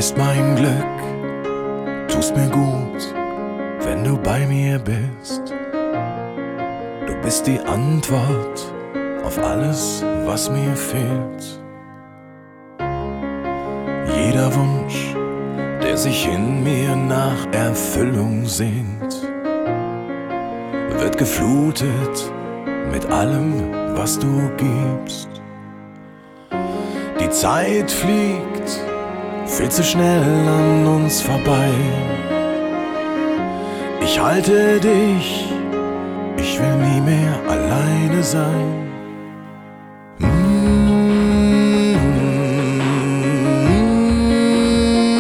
bist mein Glück, tust mir gut, wenn du bei mir bist. Du bist die Antwort auf alles, was mir fehlt. Jeder Wunsch, der sich in mir nach Erfüllung sehnt, wird geflutet mit allem, was du gibst. Die Zeit fliegt viel zu schnell an uns vorbei. Ich halte dich, ich will nie mehr alleine sein.